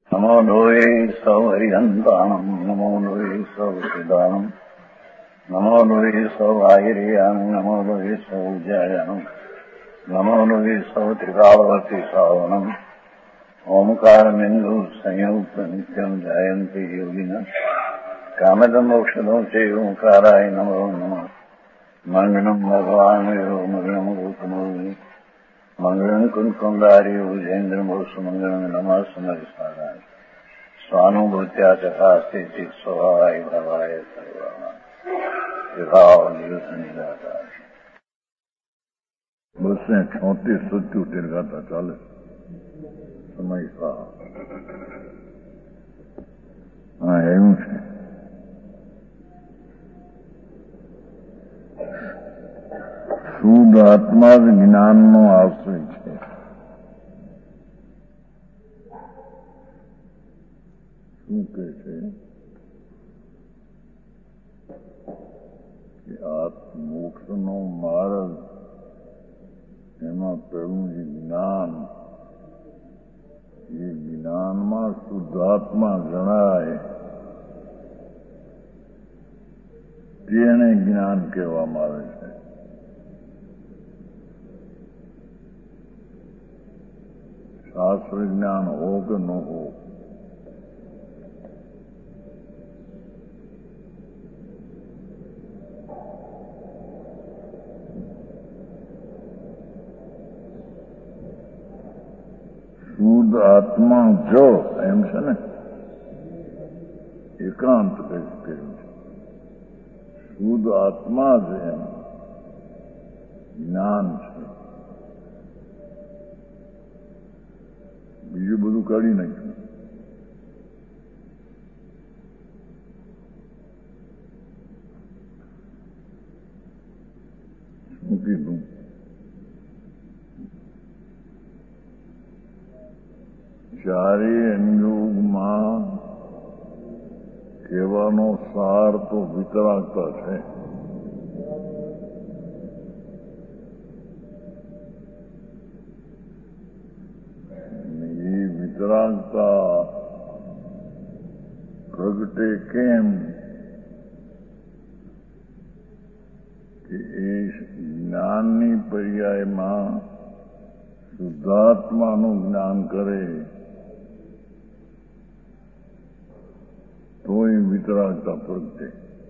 નમો લોહે સૌ હરિહંતાણમ નમો લોહે સૌ સિદ્ધાણમ નમો લોહે સૌ આયર્યાણમ નમો લોહે સૌ જયાણમ નમો લોહે સૌ ત્રિકાળવર્તી શ્રાવણમ ઓમકારમિંદુ સંયુક્ત નિત્યમ જાયંતી યોગિના કામદમ મોક્ષદો છે ઓંકારાય નમો નમઃ મંગળમ ભગવાન મંગળમ ગૌતમોની મંગળમ કુંકુંદારી ઉજેન્દ્રમો સુમંગળમ નમઃ સમરિસારાય સ્વાનુભૂત્યા ચકાસ્તે ચિત સ્વભાવાય ભાવાય સર્વમાં વિભાવ નિયુત નિરાકાર 236-77 ગાતા ચાલે સમય સા હા એવું છે. શુદ્ધ આત્મા જ જ્ઞાનનો આશ્રય છે. શું કહે છે કે મોક્ષનો માર્ગ એમાં પહેલું જે જ્ઞાન, એ જ્ઞાનમાં શુદ્ધાત્મા જણાય તેને જ્ઞાન કહેવામાં આવે છે. શાસ્ત્ર જ્ઞાન હો કે ન હો, શુદ્ધ આત્મા જો એમ છે ને, એકાંત કહ્યું છે. શુદ્ધ આત્મા જ એમ જ્ઞાન છે. બીજું બધું કાઢી નાખ્યું. શું કીધું? ચારે અંગોમાં કહેવાનો સાર તો વિતરાગતા છે. વિતરાગતા પ્રગટે કેમ કે એ જ્ઞાનની પર્યાયમાં શુદ્ધાત્માનું જ્ઞાન કરે તોય વિતરાગતા પ્રગટે.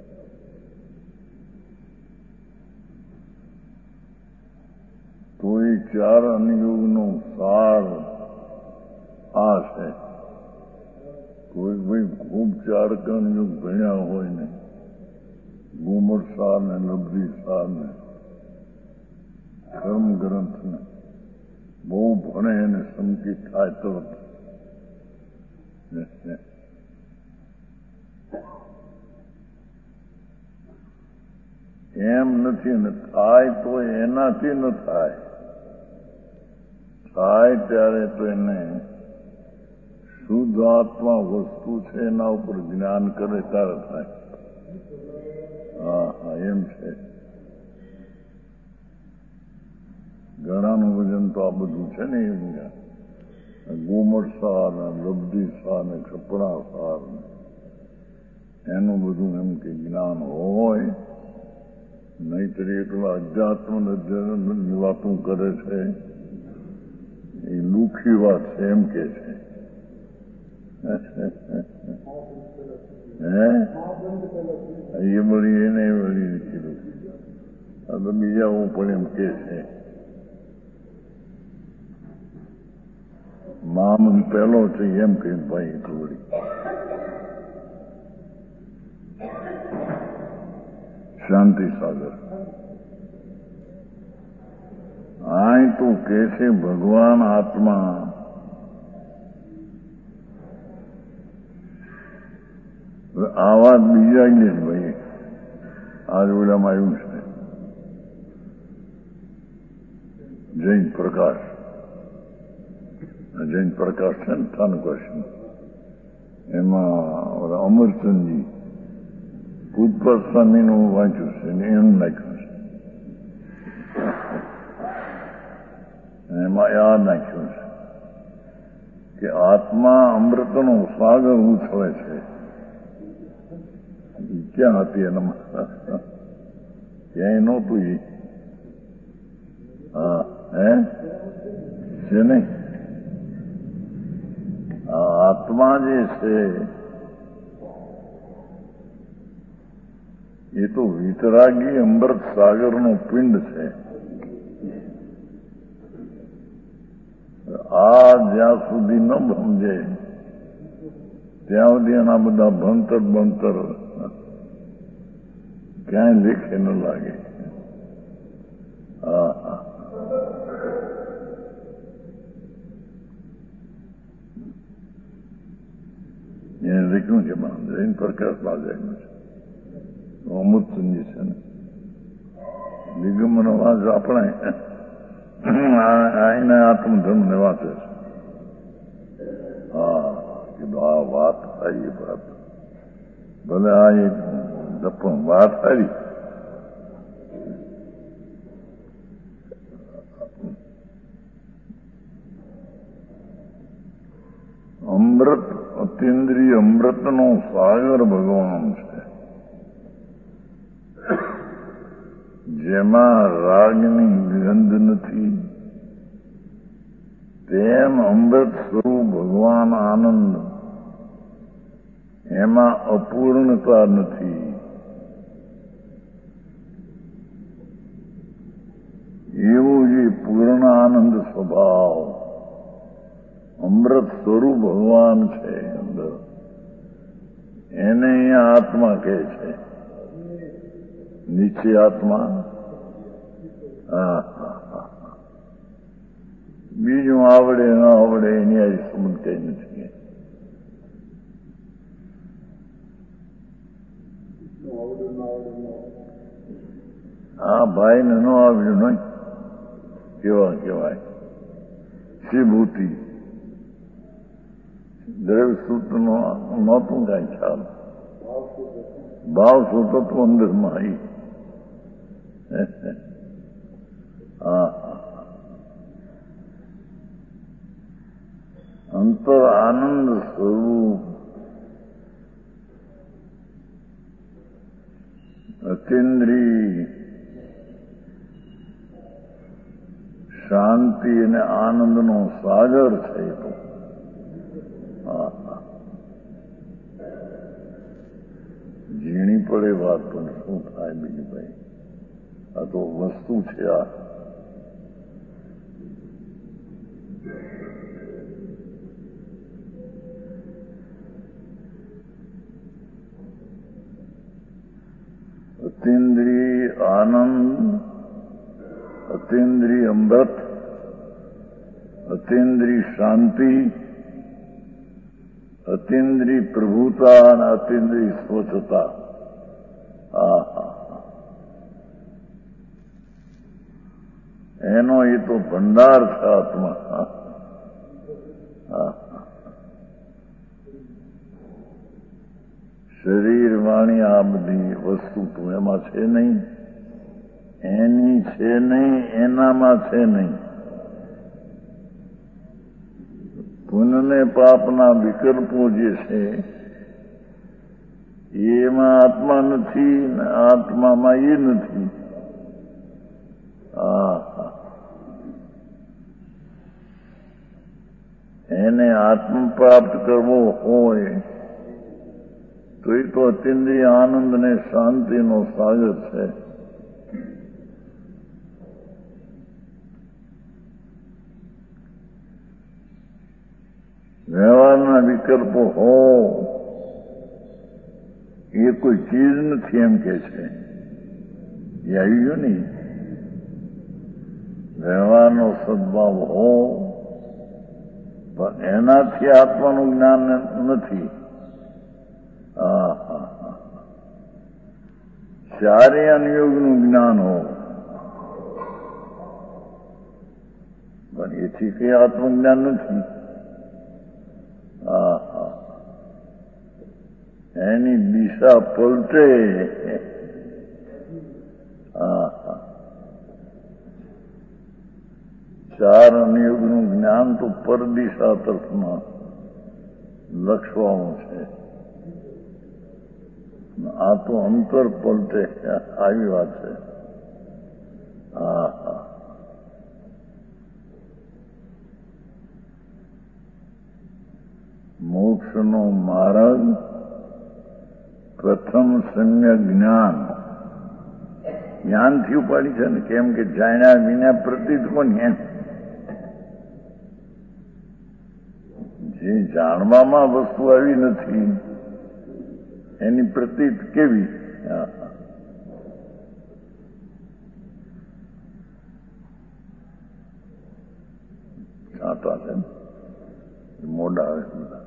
તોય ચાર અનુયોગનો સાર આ છે. કોઈ ભાઈ ખૂબ ચાર કર્મયુગ ભણ્યા હોય ને, ગુમર સાર ને લબ્ધી સાર ને કર્મ ગ્રંથ ને બહુ ભણે એને સંકિત થાય તરત. એમ નથી ને, થાય તો એનાથી ન થાય. થાય ત્યારે તો એને શુદ્ધ આત્મા વસ્તુ છે એના ઉપર જ્ઞાન કરે ત્યારે થાય. હા એમ છે. ઘણાનું વજન તો આ બધું છે ને, એ ગુમટ સાર ને લબ્ધી સાર ને કપડા સાર ને એનું બધું એમ કે જ્ઞાન હોય, નહીતર એટલા અધ્યાત્મ વાતું કરે છે એ લુખી વાત છે એમ કે છે. એ બળી એને વળી કીધું. આ તો બીજા પણ એમ કે છે. મામન પહેલો છે એમ કહી ભાઈ એટલું વળી. શાંતિ સાગર આ તો કે છે ભગવાન આત્મા આ વાત બીજા જ ભાઈ આજ ઓલામાં આવ્યું છે. જૈન પ્રકાશ છે ને સ્થાનકવાસી, એમાં અમરચંદજી પૂજપાદ સ્વામીનું વાંચ્યું છે ને એમ નાખ્યું છે. એમાં આ નાખ્યું છે કે આત્મા અમૃતનો સાગર ઉછળે છે. ક્યાં હતી એનામાં? ક્યાંય નહોતું એ. હા, છે નહીં. આત્મા જે છે એ તો વિતરાગી અમૃત સાગરનો પિંડ છે. આ જ્યાં સુધી ન સમજે ત્યાં સુધી એના બધા ભણતર ક્યાંય લેખે ન લાગે. હા હા, એને લખ્યું છે જૈન પ્રકાશ બાજારનું છે, અમૃતચંદી છે ને. નિગમનો વાંચ આપણે આના આત્મધર્મને વાંચે છે. હા, કીધું આ વાત સારી વાત, ભલે આ એક પણ વાત સારી. અમૃત અતિન્દ્રિય અમૃતનો સાગર ભગવાન છે, જેમાં રાગની ગંધ નથી. તેમ અમૃત સ્વરૂપ ભગવાન આનંદ, એમાં અપૂર્ણતા નથી. એવું જે પૂર્ણ આનંદ સ્વભાવ અમૃત સ્વરૂપ ભગવાન છે અંદર, એને અહીંયા આત્મા કહે છે. નીચે આત્મા. હા, બીજું આવડે ન આવડે એની આ સમજ કઈ નથી. આ ભાઈને ન આવ્યું નહીં કેવા કહેવાય શિભૂતિ. દરેક સૂત્ર નહોતું કઈ ખ્યાલ. ભાવ સૂત્ર તો અંદરમાં આવી. હા, અંતર આનંદ સ્વરૂપ અતિન્દ્રિય શાંતિ અને આનંદનો સાગર છે. તો ઝીણી પડે વાત પણ શું થાય બીજું ભાઈ? આ તો વસ્તુ છે. આ અતિન્દ્રિય આનંદ, અતિન્દ્રિય અમૃત, અતિન્દ્રિય શાંતિ, અતિન્દ્રિય પ્રભુતા અને અતિન્દ્રિય સ્વચ્છતા. એનો એ તો ભંડાર છે આત્મા. શરીર વાણી આ બધી વસ્તુ તો એમાં છે નહીં, એની છે નહીં, એનામાં છે નહીં. પુણ્ય પાપના વિકલ્પો જે છે એમાં આત્મા નથી ને આત્મામાં એ નથી. એને આત્મ પ્રાપ્ત કરવો હોય તો એ તો અતિન્દ્રિય આનંદ ને શાંતિનો સાગર છે. વ્યવહારના વિકલ્પો હો એ કોઈ ચીજ નથી એમ કે છે. એ આવી ગયું નહીં. વ્યવહારનો સદભાવ હો પણ એનાથી આત્માનું જ્ઞાન નથી. ચારે અનુયોગનું જ્ઞાન હો પણ એથી કઈ આત્મજ્ઞાન નથી. એની દિશા પલટે. ચાર અનુયોગનું જ્ઞાન તો પરદિશા તરફમાં લક્ષવાનું છે. આ તો અંતર પલટે આવી વાત છે. હા હા, મોક્ષનો માર્ગ પ્રથમ સમ્યક જ્ઞાનથી ઉપાડી છે ને. કેમ કે જાણ્યા વિના પ્રતીત કોની એમ. જે જાણવામાં વસ્તુ આવી નથી એની પ્રતીત કેવી? છાંટા છે મોડા આવે બધા.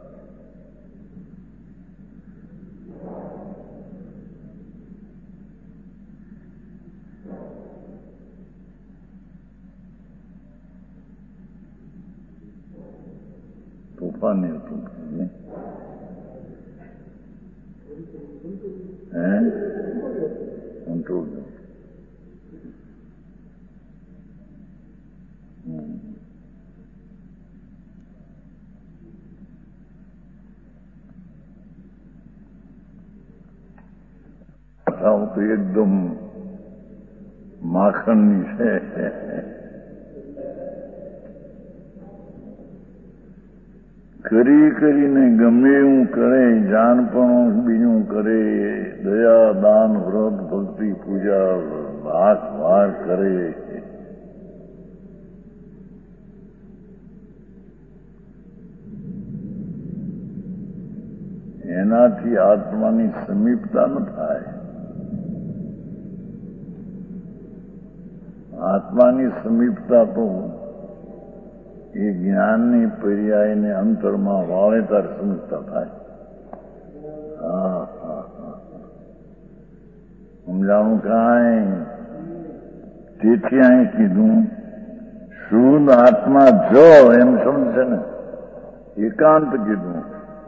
તોફાની હતું કંટ્રોલ. તો એકદમ માખણની છે. કરીને ગમે એવું કરે, જાણપણું બીજું કરે, દયા દાન વ્રત ભક્તિ પૂજા ભાગ વાર કરે, એનાથી આત્માની સમીપતા ન થાય. આત્માની સમીપતા તો એ જ્ઞાનની પર્યાયને અંતરમાં વાળે તાર સમીપતા થાય. હા હા હા, સમજાણું કાંઈ? તેથી અહીં કીધું શુદ્ધ આત્મા જો એમ સમજે ને, એકાંત કીધું.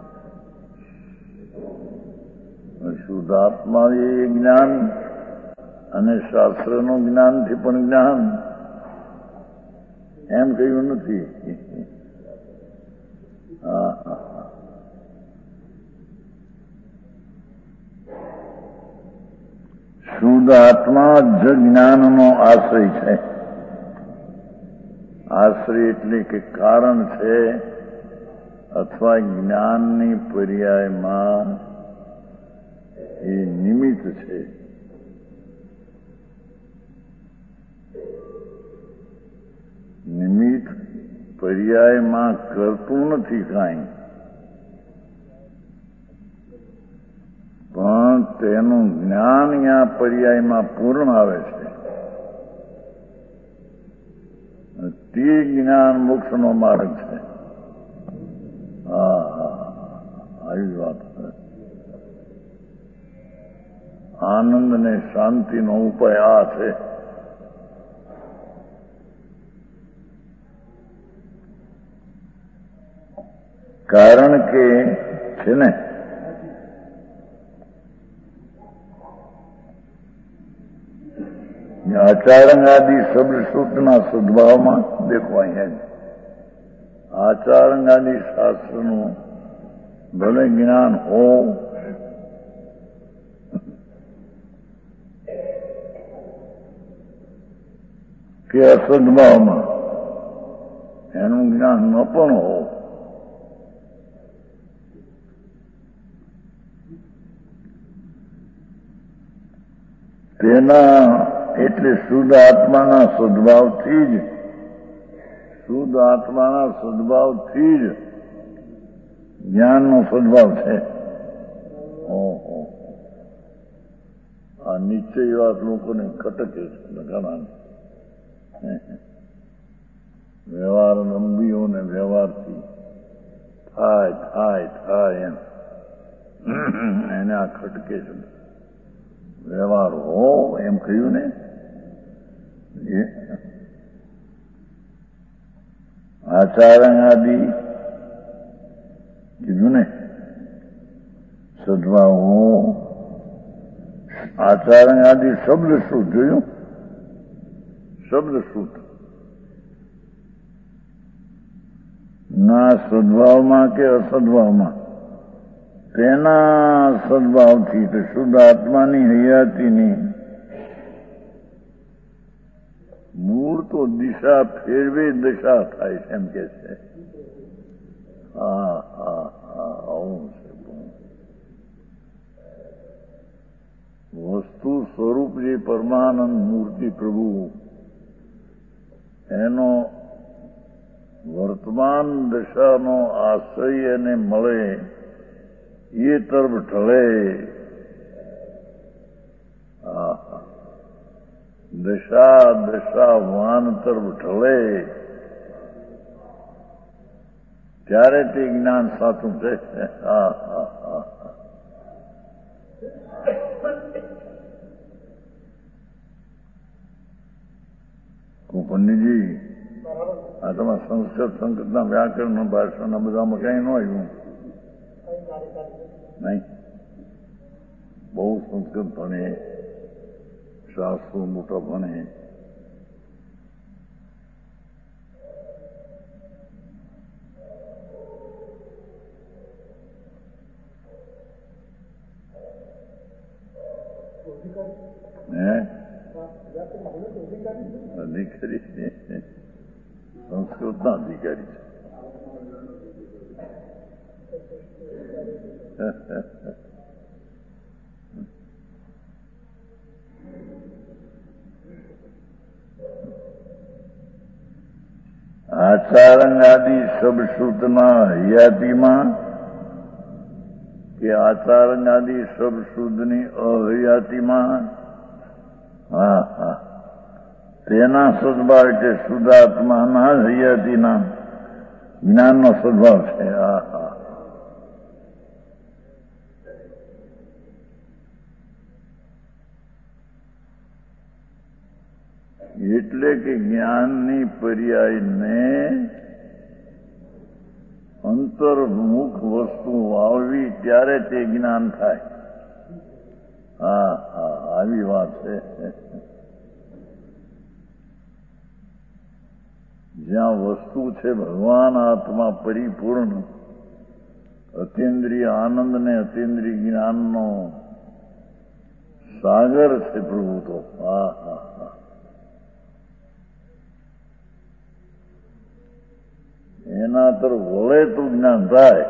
શુદ્ધ આત્મા એ જ્ઞાન અને શાસ્ત્રનું જ્ઞાનથી પણ જ્ઞાન એમ કહ્યું નથી. હા હા, શુદ્ધ આત્મા જ જ્ઞાનનો આશ્રય છે. આશ્રય એટલે કે કારણ છે, અથવા જ્ઞાનની પર્યાયમાં એ નિમિત્ત છે. નિમિત્ત પર્યાયમાં કરતું નથી કાંઈ, પણ તેનું જ્ઞાન આ પર્યાયમાં પૂર્ણ આવે છે. તે જ્ઞાન મોક્ષનો માર્ગ છે. હા હા, આવી વાત છે. આનંદ ને શાંતિનો ઉપાય આ છે. કારણ કે છે ને આચારંગાદિ શબ્દ સૂત્રના સદભાવમાં દેખો અહીંયા આચારંગાદિ શાસ્ત્રનું ભલે જ્ઞાન હો કે અસદભાવમાં એનું જ્ઞાન ન પણ હો, તેના એટલે શુદ્ધ આત્માના સદભાવથી જ જ્ઞાનનો સદભાવ છે. ઓહો, આ નિશ્ચય વાત લોકોને ખટકે છે ઘણા. વ્યવહાર લંબીઓ ને વ્યવહારથી થાય એમ એને આ ખટકે છે. વ્યવહાર હો એમ કહ્યું ને, આચારંગાદિ કીધું ને, સદભાવ હો. આચારંગાદિ શબ્દ શું જોયું? શબ્દ શ્રુત ના સદભાવમાં કે અસદભાવમાં તેના સદભાવથી તો શુદ્ધ આત્માની હયાતીની મૂળ તો દિશા ફેરવે દશા થાય છે એમ કે છે. હા હા હા આવું છે. વસ્તુ સ્વરૂપ જે પરમાનંદ મૂર્તિ પ્રભુ એનો વર્તમાન દશાનો આશ્રય એને મળે એ તરફ ઢળે. દશા વાન તરફ ઢળે ત્યારે તે જ્ઞાન સાચું છે. હા હા હા પંડિતજી આ તમારા સંસ્કૃત સંકટના વ્યાકરણ ભાષાના બધામાં કઈ ન આવ્યું નહીં. બહુ સંસ્કૃત ભણે, શાસ્ત્રો મોટા ભણે, અધિકારી સંસ્કૃતના અધિકારી છે. આચારંગાદી શબ્દશુદ્ધના હયાતીમાં કે આચારંગાદી શબ્દશુદ્ધની અહયાતીમાં હા હા તેના સદભાવ એટલે શુદ્ધાત્માના હયાતીના જ્ઞાનનો સદભાવ છે. હા હા એટલે કે જ્ઞાનની પર્યાયને અંતર્મુખ વસ્તુ આવવી ત્યારે તે જ્ઞાન થાય. હા હા આવી વાત છે. જ્યાં વસ્તુ છે ભગવાન આત્મા પરિપૂર્ણ અતિન્દ્રિય આનંદ ને અતિન્દ્રિય જ્ઞાનનો સાગર છે પ્રભુ તો. હા હા હા એના તરફ વળે તો જ્ઞાન થાય.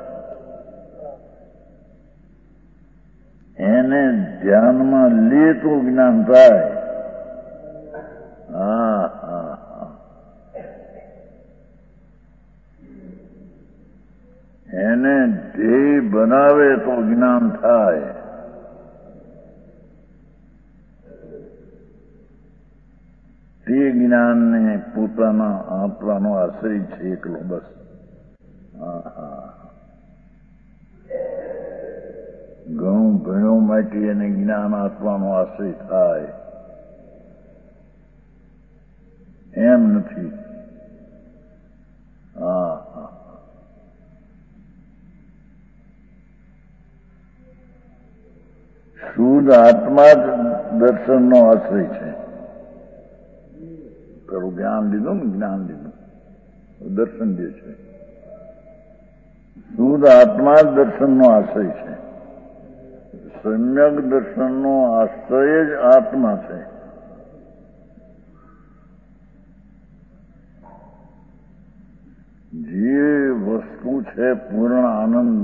એને ધ્યાનમાં લે તો જ્ઞાન થાય. હા હા હા એને ધ્યેય બનાવે તો જ્ઞાન થાય. તે જ્ઞાનને પોતાના આપવાનો આશ્રય છે એકલો બસ. હા હા ઘણું ભણ્યો માટે એને જ્ઞાન આપવાનો આશ્રય થાય એમ નથી. હા હા શુદ્ધ આત્મા જ દર્શનનો આશ્રય છે. પેલું જ્ઞાન લીધું ને જ્ઞાન લીધું દર્શન જે છે શુદ્ધ આત્મા જ દર્શનનો આશ્રય છે. સમ્યક દર્શનનો આશ્રય જ આત્મા છે. જે વસ્તુ છે પૂર્ણ આનંદ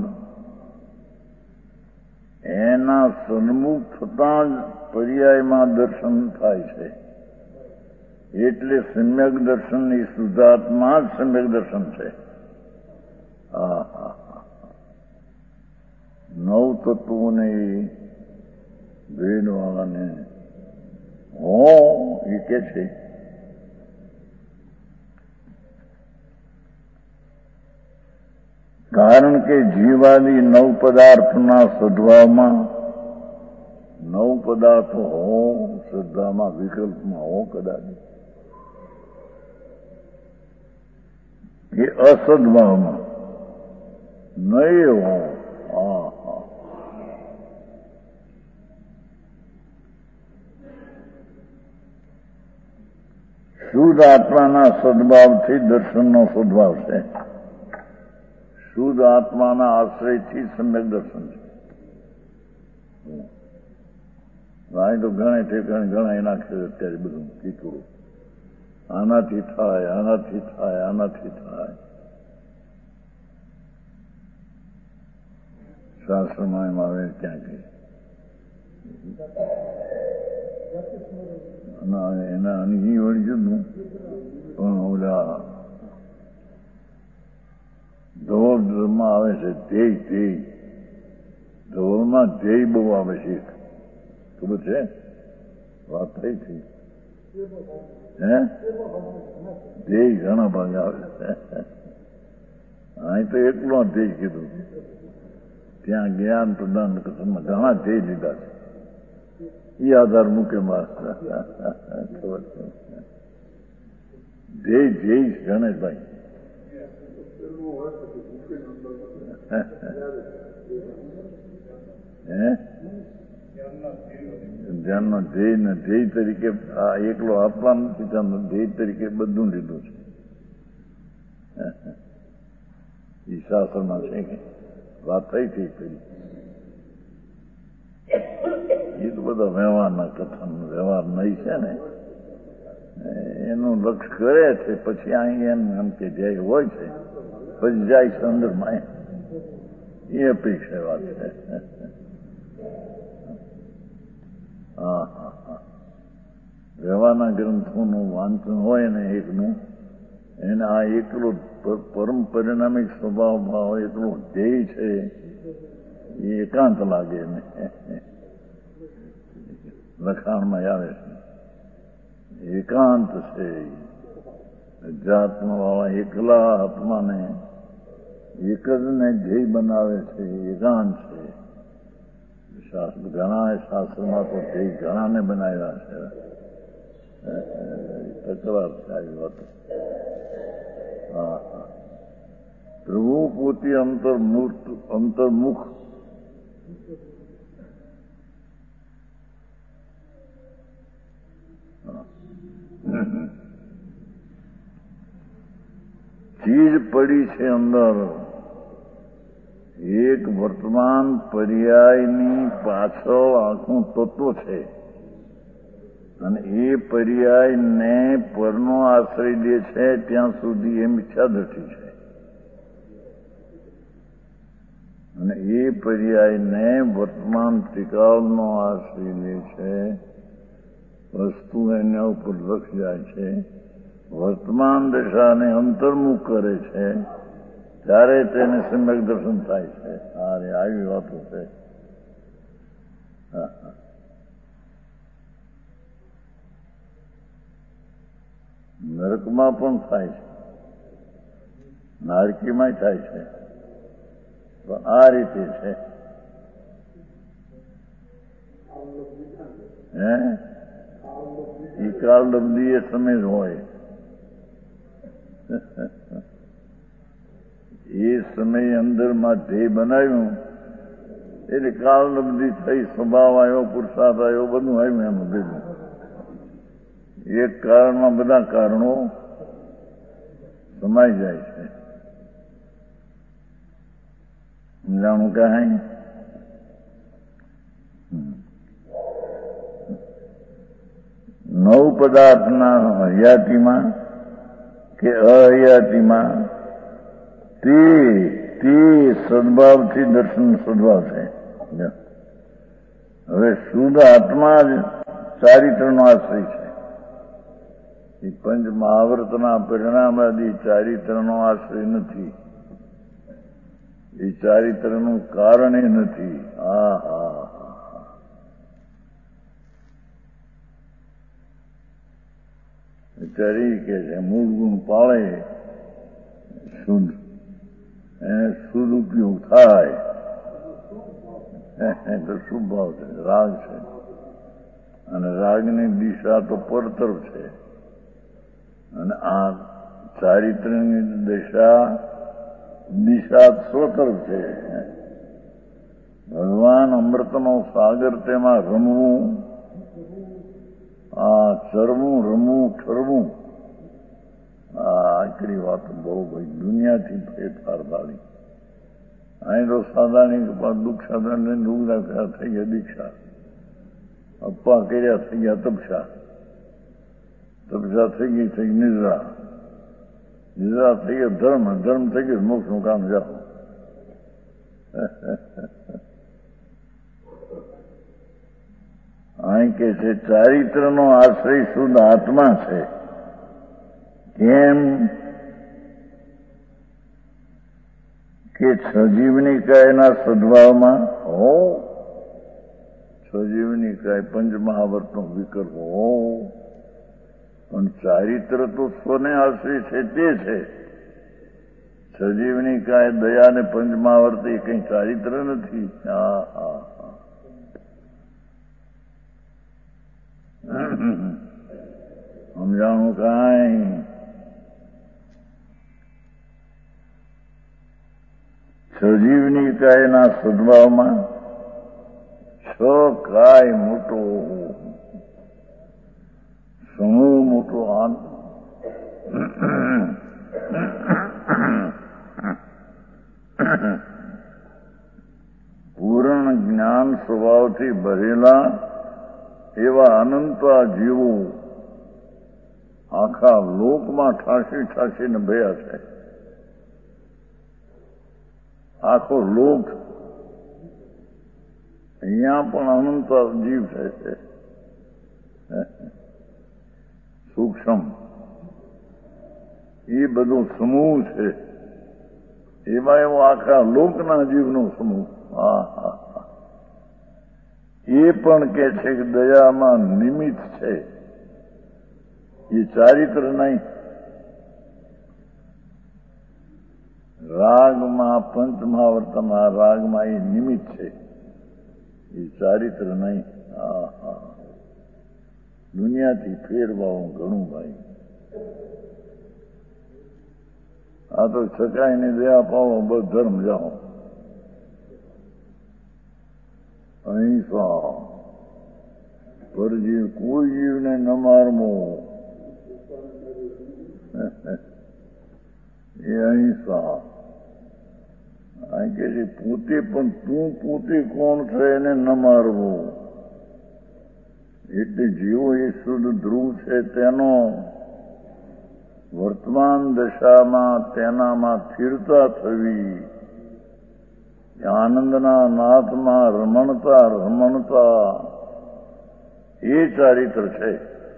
એના સન્મુખ થતાં જ પર્યાયમાં દર્શન થાય છે. એટલે સમ્યક દર્શન એ શુદ્ધાત્મા જ સમ્યક દર્શન છે. હા હા હા નવ તત્વોને ભેદવાળાને હો એ કે છે કારણ કે જીવાદી નવ પદાર્થના સદભાવમાં નવ પદાર્થો હો શ્રદ્ધામાં વિકલ્પમાં હો કદાચ એ અસદભાવમાં નહીં હો. હા હા શુદ્ધ આત્માના સદભાવથી દર્શનનો સદભાવ છે. શુદ્ધ આત્માના આશ્રયથી સમ્યક દર્શન છે. અહીં તો ઘણા ઠેકાણે ઘણા એના છે અત્યારે બધું કીકડું. આનાથી થાય, આનાથી થાય, આનાથી થાય. શાસ્ત્રમાં એમ આવે ક્યાંક એના અનહી વળી જતું પણ ઓલા ધોળમાં આવે છે ધ્યેય. ધોળમાં ધ્યેય બહુ આવે છે. ખબર છે? વાત થઈ હતી. હે ધ્યેય ઘણા ભાગે આવે છે. અહીં તો એકલો ધ્યેય કીધું. ત્યાં જ્ઞાન પ્રદાન કથનમાં ઘણા ધ્યેય લીધા છે. એ આધાર મૂકે માર ખબર છે. ધ્યેય ગણેશભાઈ ધ્યાનનો ધ્યેય ને ધ્યેય તરીકે આ એકલો આપવા નથી ચાલતો. ધ્યેય તરીકે બધું લીધું છે. એ શાસ્ત્રમાં છે કે વાત થઈ કરી. એ તો બધા વ્યવહારના કથાનો વ્યવહાર નહીં છે ને, એનું લક્ષ કરે છે. પછી અહીં એમ કે ધ્યેય હોય છે, પછી જાય છે અંદરમાં. એ અપેક્ષા વાત છે. હા હા હા. વ્યવહારના ગ્રંથોનું વાંચન હોય ને એકનું, એને આ એકલો પરમ પરિણામિક સ્વભાવ ભાવ એકલો ધ્યેય છે એ એકાંત લાગે ને. લખાણમાં આવે છે એકાંત છે. જાતમાં વાળા એકલા આત્માને એક જ ને ધ્યેય બનાવે છે. એકાંત છે. ઘણા શાસ્ત્રમાં તો ધ્યેય ઘણાને બનાવ્યા છે. તકરાર છે આવી વાતો. હા હા. પ્રભુ પોતે અંતર્મુખ ચીજ પડી છે અંદર. એક વર્તમાન પર્યાયની પાછળ આખું તત્વ છે અને એ પર્યાયને પરનો આશ્રય લે છે ત્યાં સુધી એ મિથ્યા દ્રષ્ટિ છે. અને એ પર્યાયને વર્તમાન ત્રિકાળનો આશ્રય લે છે. વસ્તુ એના ઉપર લક્ષ જાય છે. વર્તમાન દશાને અંતર્મુખ કરે છે ત્યારે તેને સમ્યક દર્શન થાય છે. અરે આવી વાતો છે. નરકમાં પણ થાય છે, નારકીમાં થાય છે. તો આ રીતે છે. હે એ કાળલબ્ધી એ સમય જ હોય. એ સમય અંદરમાં ધ્યેય બનાવ્યું એટલે કાળલબ્ધી થઈ. સ્વભાવ આવ્યો, પુરુષાર્થ આવ્યો, બધું આવ્યું એનું ભેગું. એક કારણમાં બધા કારણો સમાઈ જાય છે. સમજાણું કાંઈ? નવ પદાર્થના હયાતીમાં કે અહયાતીમાં તે સદભાવથી દર્શન સદભાવ છે. હવે શુદ્ધ આત્મા જ ચારિત્રનો આશ્રય છે. એ પંચ મહાવ્રતના પરિણામાદી ચારિત્રનો આશ્રય નથી. એ ચારિત્રનું કારણ એ નથી. હા હા. ચરી કે છે મૂળ ગુણ પાળે શુદ્ધ, એને શુદ્ધ ઉપયોગ થાય તો શુભ ભાવ છે, રાગ છે. અને રાગની દિશા તો પર તરફ છે અને આ ચારિત્રની દિશા સ્વતરફ છે. ભગવાન અમૃતનો સાગર તેમાં રમવું, આ ચરવું, રમવું, ઠરવું, આ આકરી વાત બહુ ભાઈ દુનિયાથી ફેરફાર વાળી. અહીં તો સાદાની દુઃખ સાધારણ લઈને રૂગડા થઈ ગયા દીક્ષા, અપ્પા કર્યા થઈ ગયા તપસા, તપસા થઈ ગઈ નિદ્રા, નિદ્રા થઈ ગયો ધર્મ, ધર્મ થઈ ગયું મોક્ષનું કામ જાઓ. અહીં કે છે ચારિત્રનો આશ્રય શુદ્ધ આત્મા છે. કેમ કે સજીવની કાયના સદભાવમાં હો, સજીવની કાય પંચમહાવર્તનો વિકલ્પ હો, પણ ચારિત્ર તો સ્વને આશ્રય છે તે છે. સજીવની કાય દયા ને પંચમહાવર્ત એ કઈ ચારિત્ર નથી. સમજાણું કાંઈ? સજીવની કાયના સદભાવમાં છ કાય મોટો સમૂહ મોટો આન પૂર્ણ જ્ઞાન સ્વભાવથી ભરેલા એવા અનંતા જીવો આખા લોકમાં ઠાસી ઠાસીને ભયા છે. આખો લોક અહીંયા પણ અનંત જીવ છે. સૂક્ષ્મ એ બધું સમૂહ છે. એમાં એવો આખા લોકના જીવનો સમૂહ. એ પણ કે છે કે દયામાં નિમિત્ત છે, એ ચારિત્ર નહીં. રાગમાં પંચમહાવર્તમાં રાગમાં એ નિમિત્ત છે, એ ચારિત્ર નહીં. દુનિયાથી ફેરવાવું ઘણું ભાઈ. આ તો છકાઈને દયા પાવો, બસ ધર્મ જાઓ. અહિંસા, પરજીવ કોઈ જીવને ન મારવો, એ અહિંસા. આ કે છે પોતે પણ તું પોતે કોણ છે એને ન મારવો. એટલે જેવો એ શુદ્ધ ધ્રુવ છે તેનો વર્તમાન દશામાં તેનામાં સ્થિરતા થવી, આનંદના નાથમાં રમણતા રમણતા, એ ચારિત્ર છે.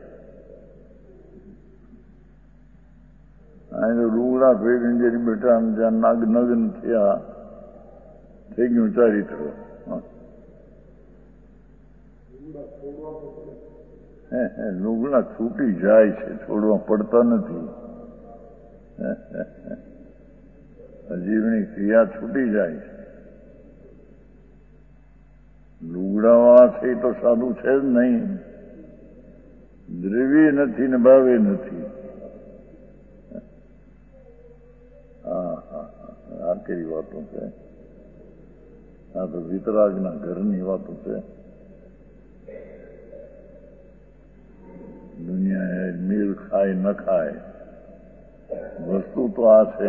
રૂગડા ફેરીને જરી બેટા જ્યાં નગ્ન થયા થઈ ગયું ચારિત્ર. લુગડા છૂટી જાય છે, છોડવા પડતા નથી. અજીવની ક્રિયા છૂટી જાય છે. લુગડાવાળા છે તો સાદું છે જ નહીં. દ્રવ્ય નથી ને ભાવે નથી. આ કેવી વાતો છે? આ તો વિતરાગના ઘરની વાતો છે. દુનિયા મેળ ખાય ન ખાય, વસ્તુ તો આ છે.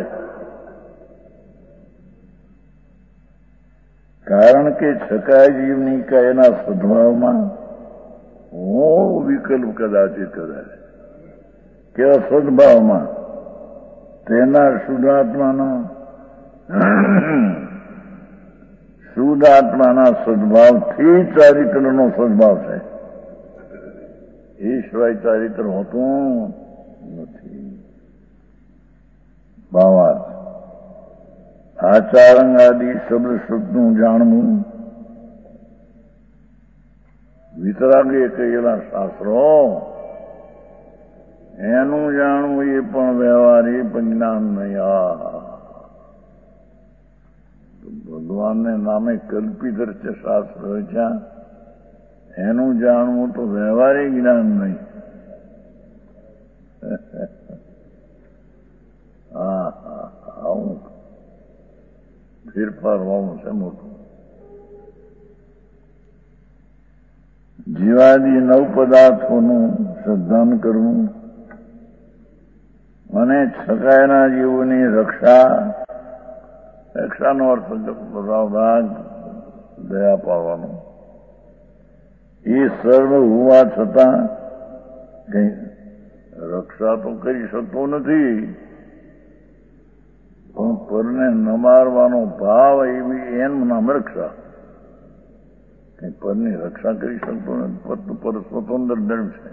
કારણ કે છકાય જીવની કાયના સદભાવમાં હું વિકલ્પ કદાચિત કરે કે અસદભાવમાં તેના શુદ્ધાત્માના સદભાવથી ચારિત્રનો સદભાવ છે. એ સિવાય ચારિત્ર હોતું નથી. ભાવાર્થ આચારંગ આદિ શબ્દ શુદ્ધનું જાણવું, વિતરાગે કહેલા શાસ્ત્રો એનું જાણવું, એ પણ વ્યવહાર, એ પણ જ્ઞાન નહીં. ભગવાનને નામે કલ્પિત રીતે શાસ્ત્ર રચ્યા, એનું જાણવું તો વ્યવહારિક જ્ઞાન નહીં. આવું ફેરફાર હોવું છે મોટું. જીવાદી નવ પદાર્થોનું શ્રદ્ધાન કરવું અને છકાયેલા જીવોની રક્ષા રક્ષાનો અર્થ રાગ દયા પાડવાનો. એ સર્વ હોવા છતાં કઈ રક્ષા તો કરી શકતો નથી, પણ પરને ન મારવાનો ભાવ એવી એનું નામ રક્ષા. કઈ પરની રક્ષા કરી શકતો નથી. પર સ્વતંત્ર ધર્મ છે.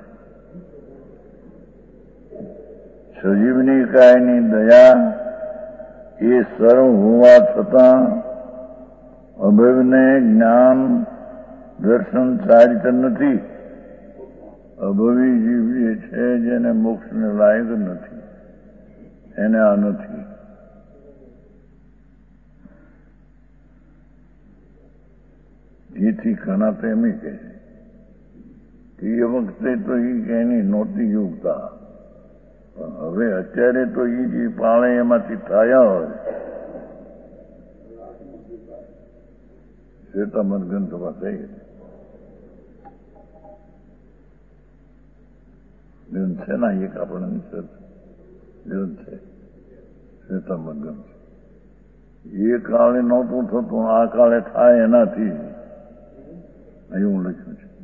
સજીવની કાયની દયા એ સર્વ હોવા છતાં અભયને જ્ઞાન દર્શન ચારિત્ર નથી. અભવી જીવ જે છે જેને મોક્ષને લાયક નથી એને આ નથી. એથી ઘણા તો એમ કહે છે કે એ વખતે તો એની નહોતી યોગતા, પણ હવે અત્યારે તો એ જે પાળે એમાંથી થયા હોય શ્વેતાંબર ગ્રંથમાં થઈ ગ્રંથ છે ને એક આપણને ગ્રંથ છે શ્વેતાંબર ગ્રંથ. એ કાળે નહોતું થતું, આ કાળે થાય એનાથી એવું લખ્યું છે.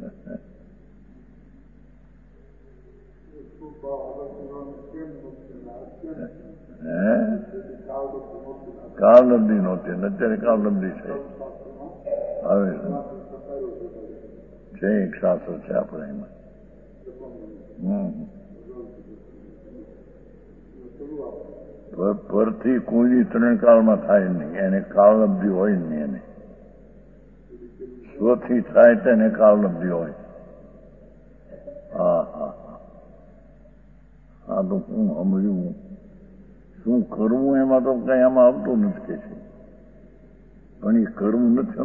કાળલબ્ધી નહોતી, અત્યારે કાળલબ્ધી છે. આવે છે એક શાસ્ત્ર છે આપણે એમાં. પરથી કોઈ ત્રણ કાળમાં થાય નહીં, એને કાળલબ્ધી હોય જ નહીં. એને સ્વથી થાય તેને કાળલબ્ધી હોય. હા હા હા. તો હું સમજવું શું કરવું એમાં તો કઈ આમાં આવતું નથી કે છે, પણ એ કરવું નથી.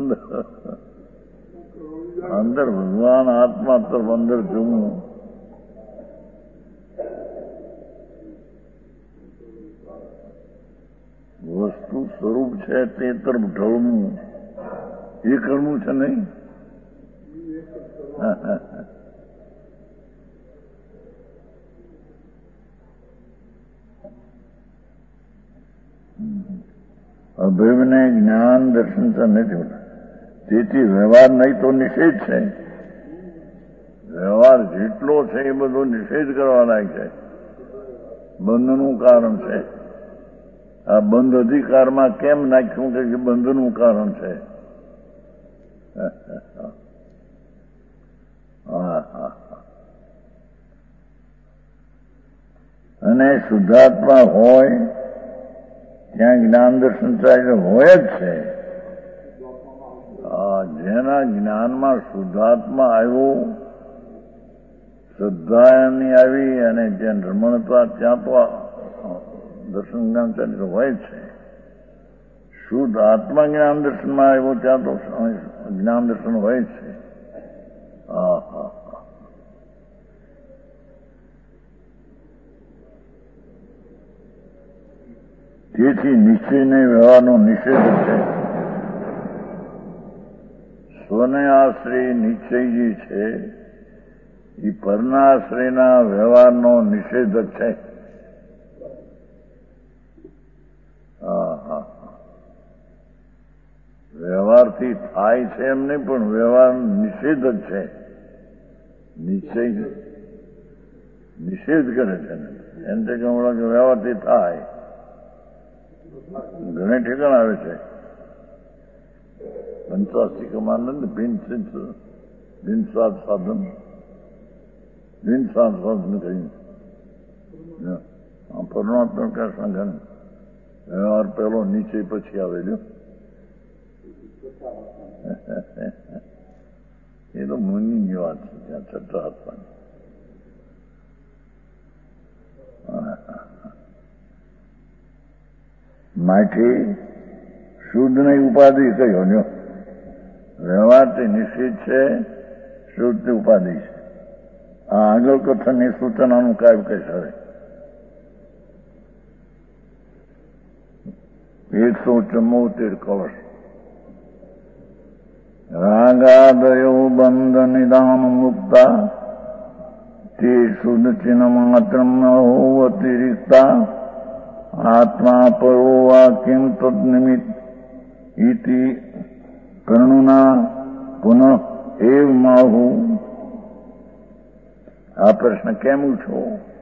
અંદર ભગવાન આત્મા તરફ અંદર જવું. વસ્તુ સ્વરૂપ છે તે તરફ ઢળવું એ કરવું છે નહીં. અભયને જ્ઞાન દર્શન નથી હોતા. તેથી વ્યવહાર નહીં તો નિષેધ છે. વ્યવહાર જેટલો છે એ બધો નિષેધ કરવા લાયક છે. બંધનું કારણ છે. આ બંધ અધિકારમાં કેમ નાખ્યું કે બંધનું કારણ છે. અને શુદ્ધાત્મા હોય ત્યાં જ્ઞાન દર્શન ચારિત્ર હોય જ છે. જેના જ્ઞાનમાં શુદ્ધાત્મા આવ્યો, શ્રદ્ધાની આવી અને જ્યાં રમણતા ત્યાં તો દર્શન જ્ઞાન ચારિત્ર હોય જ છે. શુદ્ધ આત્મા જ્ઞાન દર્શનમાં આવ્યો ત્યાં તો જ્ઞાન દર્શન હોય જ છે. હા હા. તેથી નિશ્ચયને વ્યવહારનો નિષેધ છે. સ્વને આશ્રય નિશ્ચય જે છે એ પરના આશ્રયના વ્યવહારનો નિષેધ છે. હા હા. વ્યવહારથી થાય છે એમ નહીં, પણ વ્યવહાર નિષેધ જ છે. નિશ્ચય નિષેધ કરે છે એમ તે કે વ્યવહારથી થાય. ઘણે ઠેકાણ આવે છે. પંચાસ્તિકમાનંદ ભિન્ન સ્વાદ સાધન કહ્યું. પરમાત્મા સંઘન વ્યવહાર પહેલો નીચે પછી આવેલો. એ તો મુનિની વાત છે ત્યાં છઠ્ઠા આપવાની. માટે શુદ્ધની ઉપાધિ કયો લ્યો. વ્યવહારથી નિશ્ચિત છે, શુદ્ધ ઉપાધિ છે. આ આગળ કથનની સૂચનાનું કાવ્ય કહીશ. હવે 174 કળશ. રાગાદયો બંધ નિદાન મુક્તા તે શુદ્ધ ચિહ્ન માત્ર અતિરિક્તા આત્મા પરો વા કિમ તદ્નિમિત્ત ઇતિ કર્ણુના પુનઃ એવ માહુ. આ પ્રશ્ન કેમ ઉઠો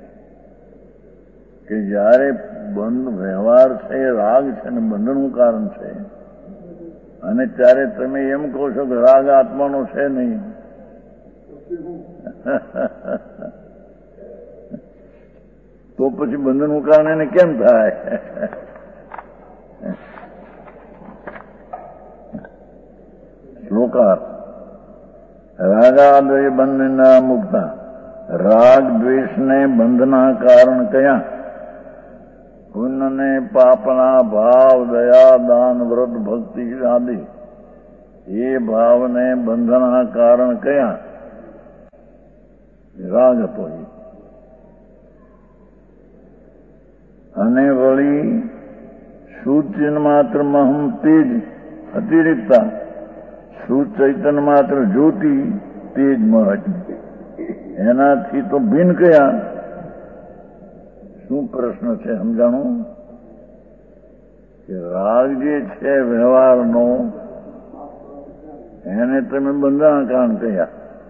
કે જયારે બંધ વ્યવહાર છે, રાગ છે ને બંધનનું કારણ છે, અને ત્યારે તમે એમ કહો છો કે રાગ આત્માનો છે નહીં. તો પછી બંધનનું કારણ એને કેમ થાય? શ્લોકાર રાગાદય બંધના મુક્તા. રાગ દ્વેષને બંધના કારણ કયા? પુણ્યને પાપના ભાવ, દયા, દાન, વ્રત, ભક્તિ આદિ એ ભાવને બંધના કારણ કયા? રાગ હતો. અને વળી શુદ્ધ ચિન્હ માત્ર મહમ તેજ અતિરિક્તા. શુદ્ધ ચૈતન્ય માત્ર જ્યોતિ તેજ મહજ. એનાથી તો ભિન્ન કયા? શું પ્રશ્ન છે સમજાણું? કે રાગ જે છે વ્યવહારનો, એને તમે બંધારણ કારણ કયા?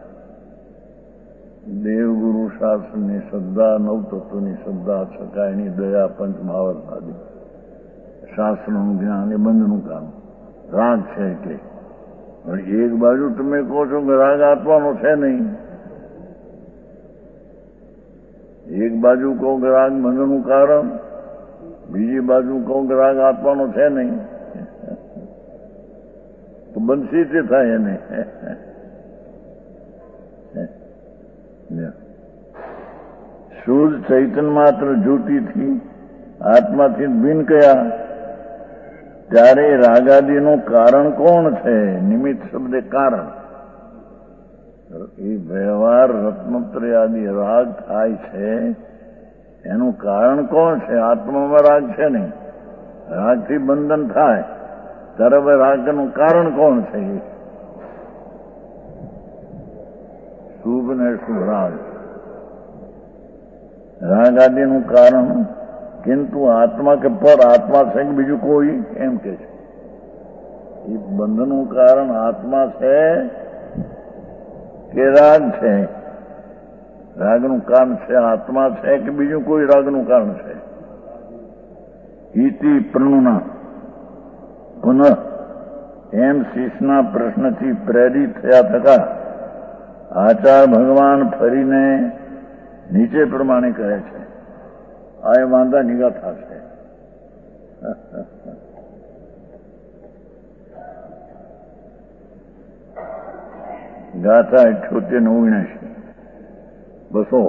દેવગુરુ શાસ્ત્રની શ્રદ્ધા, નવતત્વની શ્રદ્ધા, સકાયની દયા, પંચમહાવર્ત આદિ શાસ્ત્રનું જ્ઞાન એ બંધનું કામ રાગ છે. એટલે એક બાજુ તમે કહો છો કે રાગ આત્માનો છે નહીં, એક બાજુ કહો કે રાગ બંધનનું કારણ, બીજી બાજુ કહો કે રાગ આત્માનો છે નહીં, તો બંધ રીતે થાય એને. શુદ્ધ ચૈતન્ય માત્ર જ્યોતિથી, આત્માથી ભિન્ન કયા? ત્યારે રાગાદિનું કારણ કોણ છે? નિમિત્ત શબ્દે કારણ. એ વ્યવહાર રત્નત્રય આદિ રાગ થાય છે, એનું કારણ કોણ છે? આત્મામાં રાગ છે નહીં, રાગથી બંધન થાય ત્યારે હવે રાગનું કારણ કોણ છે? શુભ ને શુભ રાગ, રાગ આદિનું કારણ. કિંતુ આત્મા કે પર આત્મા છે કે બીજું કોઈ? એમ કે છે એ બંધનનું કારણ આત્મા છે કે રાગ છે? રાગનું કારણ છે આત્મા છે કે બીજું કોઈ રાગનું કારણ છે? ઇતિ પ્રણુના પુનઃ. એમ શિષ્યના પ્રશ્નથી પ્રેરિત થયા થતા આચાર્ય ભગવાન ફરીને નીચે પ્રમાણે કહે છે. આ એ વાંધા નિગાથા છે. ગાથા 78-79 200.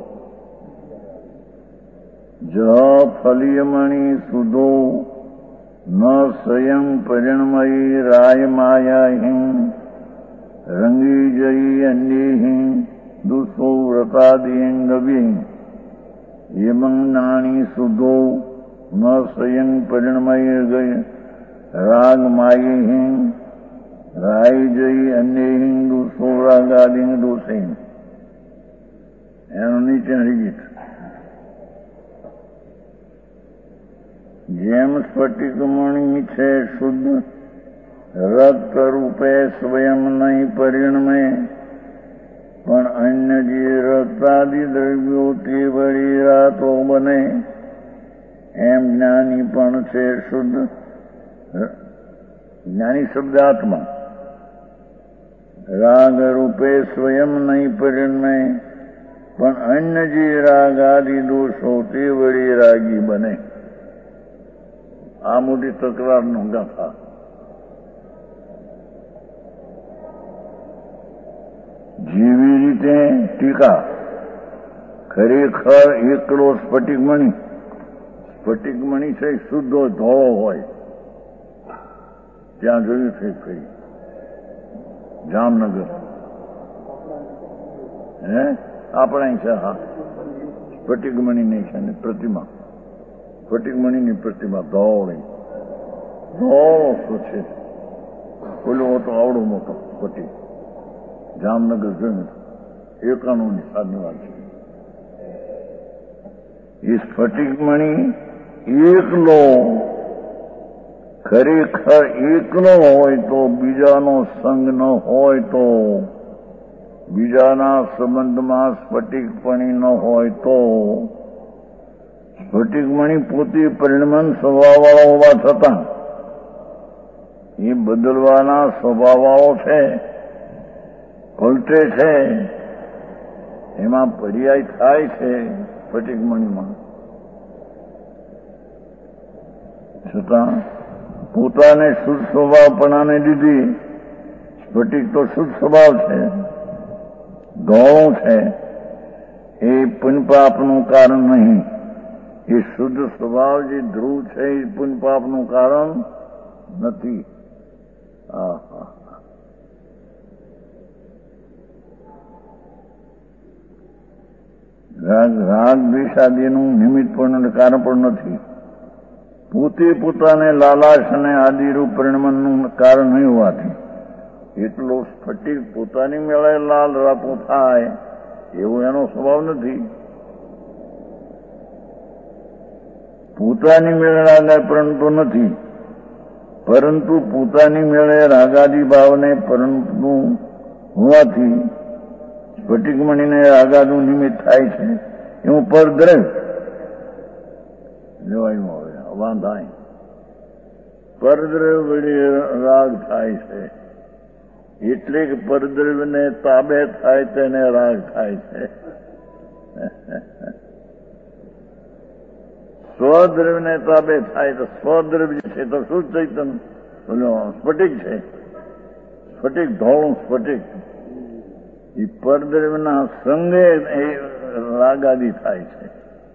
જ ફલિયમણી સુધો ન સ્વયં પરિણમયી રાય માયાહિં રંગી જયી અન્યહિં દુસો વ્રતાદિંગવી એમં નાણી સુધો ન સ્વયં પરિણમયી રાગ માયિહિં રાય જયી અન્યહિં દુસો રાગાદિ દોષે. એનું નીચે ગીત. જેમ સ્ફટિકમણી છે શુદ્ધ રક્ત રૂપે સ્વયં નહીં પરિણમે, પણ અન્ય જે રક્તાદિ દ્રવ્યો તે વળી રાતો બને, એમ જ્ઞાની પણ છે શુદ્ધ. જ્ઞાની શબ્દ આત્મા રાગ રૂપે સ્વયં નહીં પરિણમે, પણ અન્ય જે રાગ આદિ દોષો તે વળી રાગી બને. આ મોટી તકરારનો ગાથા. જેવી રીતે ટીકા ખરેખર એકલો સ્ફટિકમણી છે શુદ્ધ ધોળો હોય. ત્યાં જોયું છે ફરી જામનગર, આપણે છે. હા, સ્ફટિકમણીની છે ને પ્રતિમા, સ્ફટિકમણીની પ્રતિમા ધોળો શું છે. ઓલો હતો આવડો મોટો સ્ફટિક, જામનગર જોયું 91 સાલની વાત છે. એ સ્ફટિકમણી એકલો ખરેખર એકલો હોય તો, બીજાનો સંગ ન હોય તો, બીજાના સંબંધમાં સ્ફટિકપણી ન હોય તો, સ્ફટિકમણી પોતે પરિણમન સ્વભાવવાળો હોવા છતાં એ બદલવાના સ્વભાવવાળો છે, પલટે છે, એમાં પર્યાય થાય છે સ્ફટિકમણીમાં. છતાં પોતાને શુદ્ધ સ્વભાવપણાને લીધે સ્ફટિક તો શુદ્ધ સ્વભાવ છે, ધોળો છે, એ પુણ્યપાપનું કારણ નહીં. એ શુદ્ધ સ્વભાવ જે ધ્રુવ છે એ પુણ્યપાપનું કારણ નથી. રાગ દ્વેષાદિનું નિમિત્ત પણ કારણ પણ નથી. પોતે પોતાને લાલાશ અને આદિરૂપ પરિણમનનું કારણ નહીં હોવાથી એટલો સ્ફટિક પોતાની મેળે લાલ રાતો થાય એવો એનો સ્વભાવ નથી. પોતાની મેળે રાગા પરણતો નથી, પરંતુ પોતાની મેળે રાગાદિ ભાવને પરણતું હોવાથી સ્ફટિકમણીને રાગાદનું નિમિત્ત થાય છે. એવું પરદ્રવ્ય જોવાયું હવે વાંધાય. પરદ્રવ્ય વડે રાગ થાય છે, એટલે કે પરદ્રવ્યને તાબે થાય તેને રાગ થાય છે. સ્વદ્રવ્યને તાબે થાય તો સ્વદ્રવ્ય છે તો શું ચૈતન સ્ફટિક છે, સ્ફટિક ધોળું સ્ફટિક. એ પરદ્રવ્યના સંગે એ રાગાદિ થાય છે.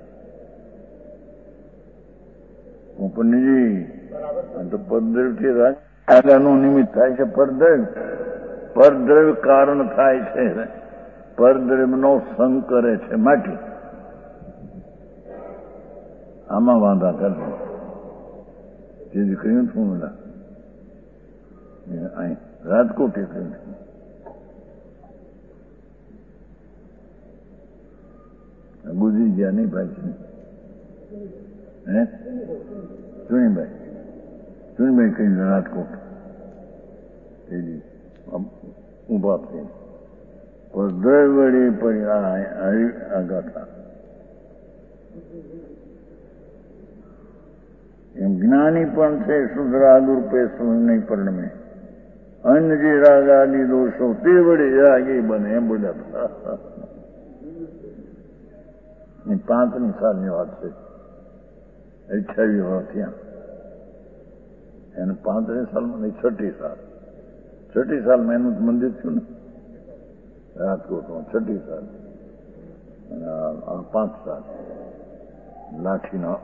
ઉપરજી તો પરદ્રવ્યથી રાગાનું નિમિત્ત થાય છે. પરદ્રવ્ય કારણ થાય છે, પરદ્રવ્યનો સંગ કરે છે માટે આમાં વાંધા કરે. જે કહ્યું છું અહીં રાજકોટે કહ્યું છું. ગુજરી ગયા નહીં ભાઈ છે હે સુનીભાઈ કહ્યું રાજકોટ ઉભા થઈ પરદ્રવ્ય વડે આગાથા. એમ જ્ઞાની પણ છે શુદ્ધ રાગ રૂપે નહીં પરિણમે. અન્ય જે રાગાદી દોષો તે વડે રાગી બને એમ બોલ્યા. 5ની સાલની વાત છે. 28 વર્ષ થયા એને 35 સાલમાં નહીં 6 સાલમાં એનું મંદિર થયું ને રાજકોટમાં. 6 સાલ અને 5 સાલ લાઠીના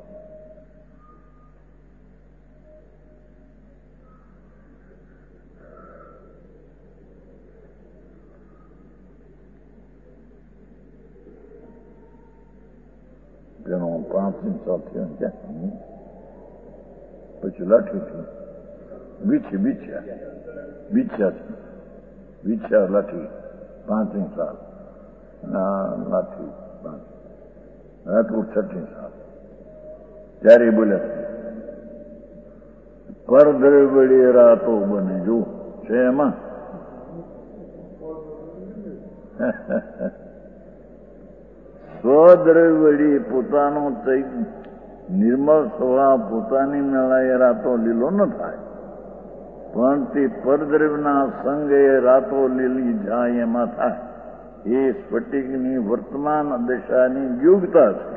તેનો 5 સાલ થયો ક્યાં પછી લાઠી થયું. બીછા લાઠી 5 સાલ લાઠી 5 રાજકોટ 6 સાલ. ત્યારે બોલ્યા પરદ્રવ્ય વડે રાતો બને. જો છે એમાં સ્વદ્રવ્ય વડે પોતાનો નિર્મળ સ્વભાવ પોતાની મેળાએ રાતો લીલો ન થાય, પણ તે પરદ્રવ્યના સંગે રાતો લીલી જાય એમાં થાય. એ સ્ફટિકની વર્તમાન દશાની યોગ્યતા છે.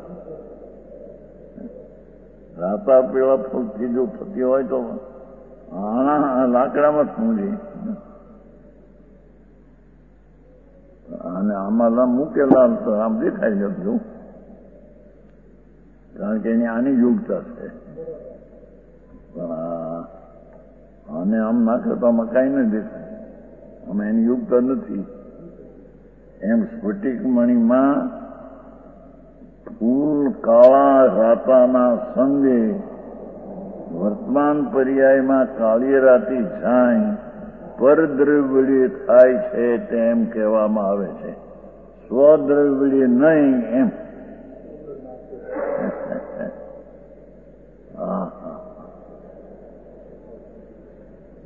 રાતા પેલા ફૂલથી જો થતી હોય તો આના લાકડામાં સમજી અને આમાં મૂકેલા તો આમ દેખાઈ જતું, કારણ કે એની આની યોગ્યતા છે. અને આમ નાખે તો આમાં કાંઈ નહીં દેખાય, આમાં એની યોગ્યતા નથી. એમ સ્ફટિકમણીમાં ફૂલ કાળા રાતાના સંગે વર્તમાન પર્યાયમાં કાળી રાતી જાય પરદ્રવ્ય વડે થાય છે તેમ કહેવામાં આવે છે. સ્વદ્રવ્ય વડે નહીં એમ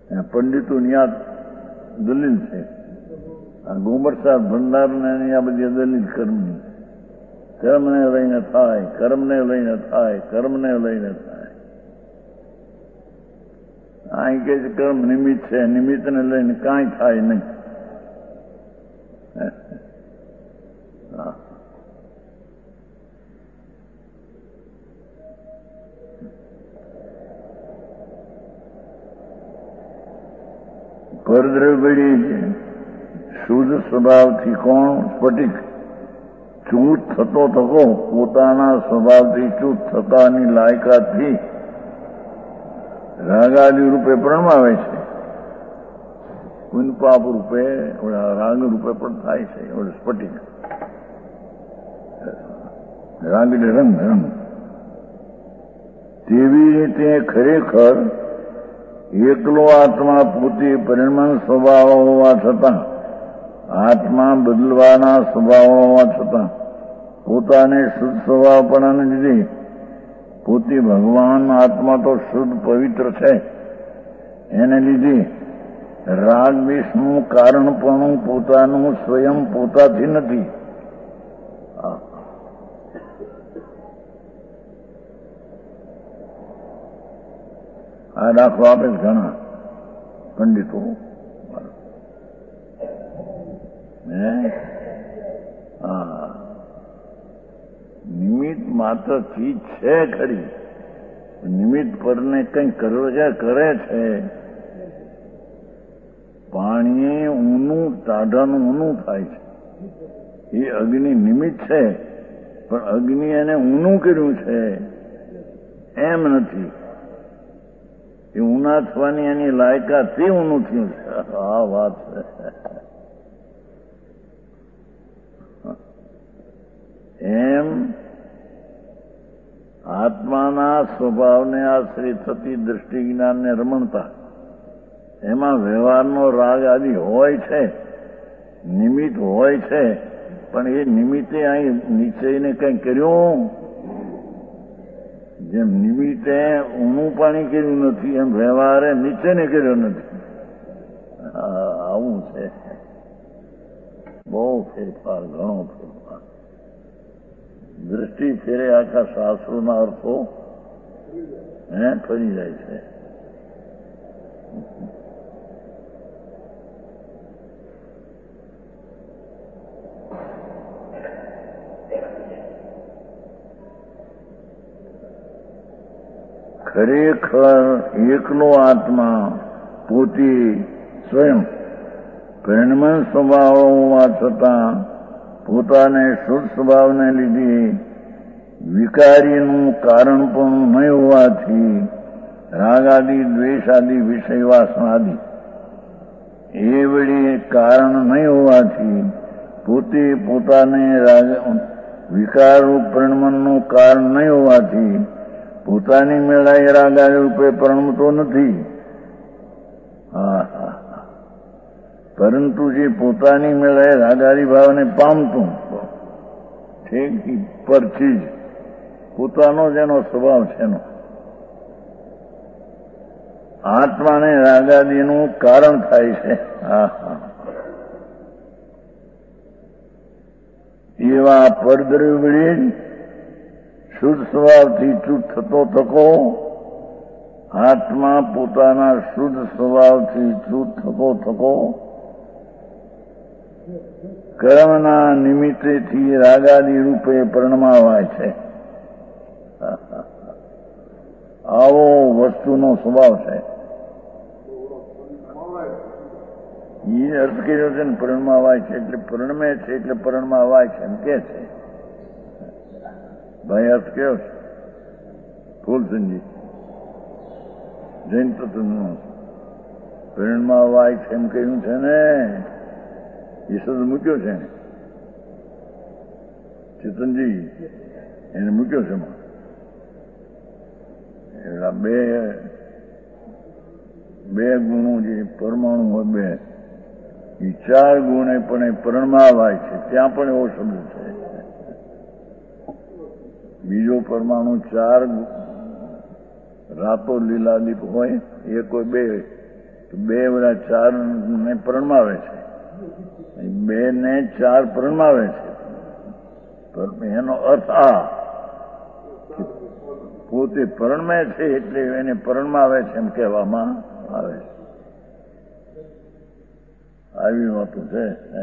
પંડિતોની આ દલીલ છે. આ ગોમરસાર ભંડારને આ બધી દલીલ કર્મની, કર્મને લઈને થાય, કર્મને લઈને થાય, કર્મને લઈને થાય. અહીં કે છે કર્મ નિમિત્ત છે, નિમિત્તને લઈને કાંઈ થાય નહીં. પરદ્રવ્યડી શુદ્ધ સ્વભાવથી કોણ સ્ફટિક ચૂત થતો થકો પોતાના સ્વભાવથી ચૂત થતાની લાયકાતથી રાગાદિ રૂપે પ્રણમાવે છે. પુનપાપ રૂપે રાગ રૂપે પણ થાય છે. સ્ફટિક રાગડે રંગ રંગ તેવી રીતે ખરેખર એકલો આત્મા પોતે પરિણામ સ્વભાવ હોવા છતાં, આત્મા બદલવાના સ્વભાવ હોવા છતાં પોતાને શુદ્ધ સ્વભાવપણાને લીધે પોતે ભગવાન આત્મા તો શુદ્ધ પવિત્ર છે, એને લીધે રાગ દ્વેષનું કારણપણું પોતાનું સ્વયં પોતાથી નથી. આ દાખલો આપે ઘણા પંડિતો. નિમિત્ત માત્ર ચીજ છે ખરી, નિમિત્ત પરને કંઈ કરે છે. પાણી ઊનું ટાઢાનું ઊનું થાય છે, એ અગ્નિ નિમિત્ત છે, પણ અગ્નિ એને ઊનું કર્યું છે એમ નથી. એ ઊના થવાની એની લાયકાતથી ઊનું થયું છે. આ વાત છે. એમ આત્માના સ્વભાવને આશ્રિત થતી દ્રષ્ટિ જ્ઞાનને રમણતા, એમાં વ્યવહારનો રાગ આદિ હોય છે, નિમિત્ત હોય છે, પણ એ નિમિત્તે અહીં નિશ્ચયને કંઈ કર્યું, જેમ નિમિત્તે ઊનું પાણી કર્યું નથી એમ વ્યવહારે નિશ્ચયને કર્યો નથી. આવું છે. બહુ ફેરફાર, ઘણો ફેરફાર. દ્રષ્ટિ ફેરે આખા શાસ્ત્રોના અર્થો ફરી જાય છે. ખરેખર એકલો આત્મા પોતે સ્વયં પરિણમન સ્વભાવ હોવા છતાં પોતાને શુદ્ધ સ્વભાવને લીધે વિકારીનું કારણ પણ નહીં હોવાથી રાગાદિ દ્વેષાદિ વિષય વાસનાદિ એ વળી કારણ નહીં હોવાથી પોતે પોતાને વિકારરૂપ પરિણમનનું કારણ નહીં હોવાથી પોતાની મેળાએ રાગાદિ રૂપે પરણમતો નથી. પરંતુ જે પોતાની મેળાએ રાગાદિ ભાવને પામતું ઠીક પરથી જ પોતાનો જ એનો સ્વભાવ છે. એનો આત્માને રાગાદિનું કારણ થાય છે. એવા પરદ્રવ્ય શુદ્ધ સ્વભાવથી ચૂત થતો થકો આત્મા પોતાના શુદ્ધ સ્વભાવથી ચૂત થતો થકો કર્મના નિમિત્તેથી રાગાદિ રૂપે પરિણમાવાય છે. આવો વસ્તુનો સ્વભાવ છે. એ અર્થ કર્યો છે ને, પરિણમાવાય છે એટલે પરિણમે છે, એટલે પરિણમાવાય છે એમ કે છે. ભાઈ અર્થ કયો છે? ફૂલસંજી જૈન તત્વનો પરિણમાવાય છે એમ કહ્યું છે ને, એ શબ્દ મૂક્યો છે ને ચેતનજી, એને મૂક્યો છે એમાં. એના બે ગુણો જે પરમાણુ હોય બે, એ ચાર ગુણે પણ એ પરિણમાવાય છે, ત્યાં પણ એવો શબ્દ છે. બીજો પરમાણુ ચાર રાતો લીલાદીપ હોય, એ કોઈ બે તો બે બધા ચાર ને પરણમાવે છે, બે ને ચાર પરણમાવે છે. એનો અર્થ આ કે પોતે પરણમે છે એટલે એને પરણમાવે છે એમ કહેવામાં આવે છે. આવી વાતો છે.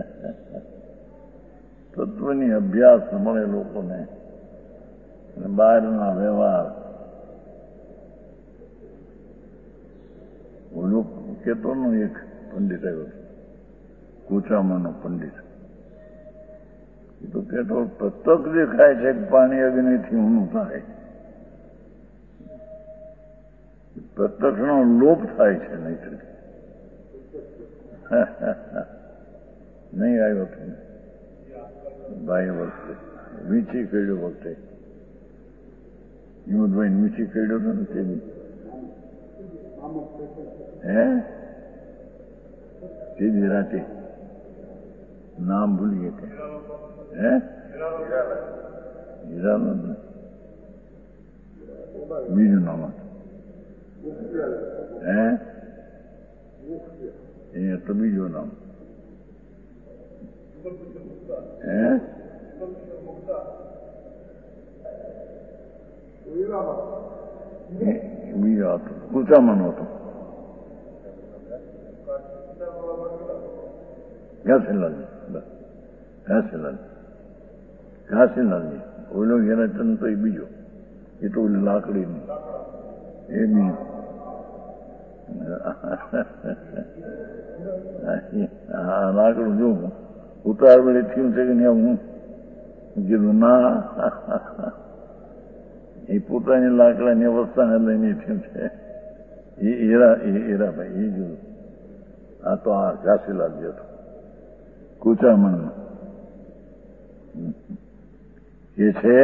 તત્વની અભ્યાસ મળે લોકોને, અને બહારના વ્યવહાર. ઓલો કેતો નો એક પંડિત આવ્યો, કુચામણનો પંડિત. એ તો કેતો પ્રત્યક્ષ દેખાય છે કે પાણી અગ્નિથી ઊનું થાય, પ્રત્યક્ષનો લોપ થાય છે. નહીં નહીં આવ્યો હતો ભાઈ વખતે વીંચી કર્યો, વખતે હિંમતભાઈ વીંચી કર્યો હતો ને તેની સીધી રાતે નામ ભૂલી ગયા. હીરાનંદ બીજું નામ હતું. અહીંયા તો બીજું નામ. બીજો હતો, કુચામણ હતો. ઘાસીલાલજી ઓલો ઘેરાચંદ તો એ બીજો, એ તો લાકડી ની એ બીજું. હા, લાકડું જો ઉતાર વળી થયું છે કે નહીં, હું કીધું ના, એ પોતાની લાકડાની અવસ્થાને લઈને થયું છે. એ હીરાભાઈ એ જોયું. આ તો આ ઘાસીલાલજી હતો કુચામણનો. એ છે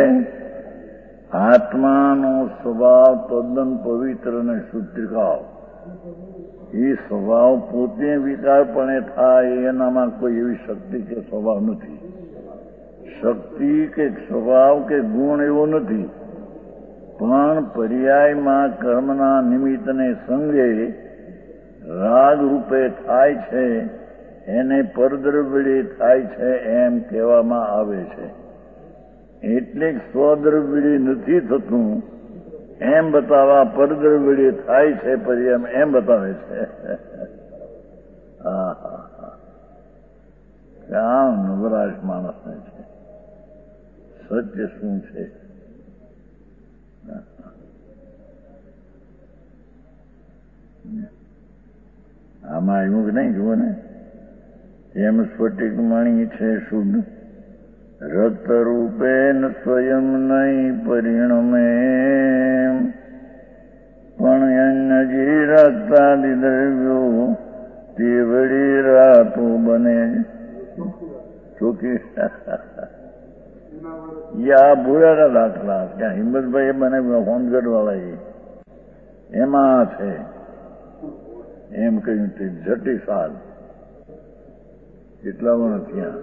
આત્માનો સ્વભાવ તદ્દન પવિત્ર અને શુદ્ધિકાવ. એ સ્વભાવ પોતે વિકારપણે થાય એનામાં કોઈ એવી શક્તિ કે સ્વભાવ નથી. શક્તિ કે સ્વભાવ કે ગુણ એવો નથી, પણ પર્યાયમાં કર્મના નિમિત્તને સંગે રાગ રૂપે થાય છે, એને પરદ્રવ્યે થાય છે એમ કહેવામાં આવે છે. એટલે સ્વદ્રવ્યે નથી થતું એમ બતાવવા પરદ્રવ્યે થાય છે પર્યાય એમ બતાવે છે. હા હા હા, ક્યાં નવરાશ માણસને છે. સત્ય શું છે? આમાં આવ્યું કે નહીં જુઓ ને, એમ સ્ફટિક મણી છે શુદ્ધ, રક્ત રૂપે સ્વયં નહીં પરિણમે, પણ અન્નજી રક્તાદિ દ્રવ્યો તે વળી રાતો બને. ચોખ્ખી આ ભૂલાના દાખલા ક્યાં હિંમતભાઈ મને હોમગઢ વાળા એમાં છે એમ કહ્યું. તે જટી સાલ કેટલા વર્ષ ત્યાં